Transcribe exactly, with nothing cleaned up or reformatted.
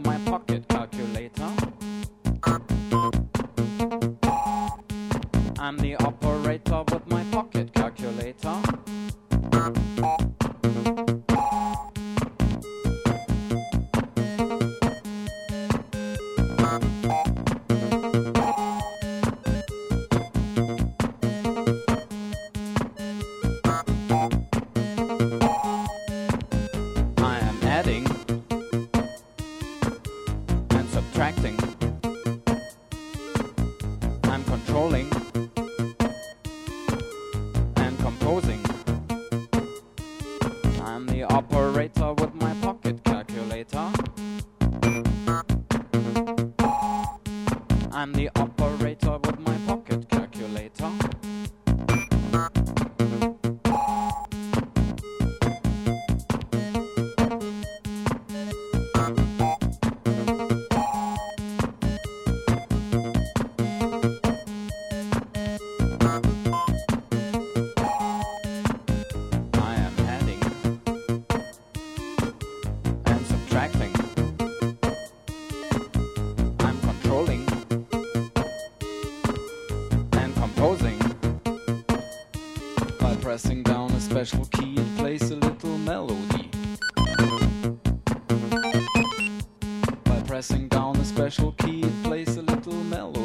my pocket calculator. I'm the operator with my pocket calculator. I am adding and subtracting. I'm controlling and composing. I'm the operator with my pocket calculator. I'm the operator with my pocket calculator. I am adding and subtracting. I'm controlling and composing. By pressing down a special key, it plays a little melody. By pressing down a special key, it plays a little melody.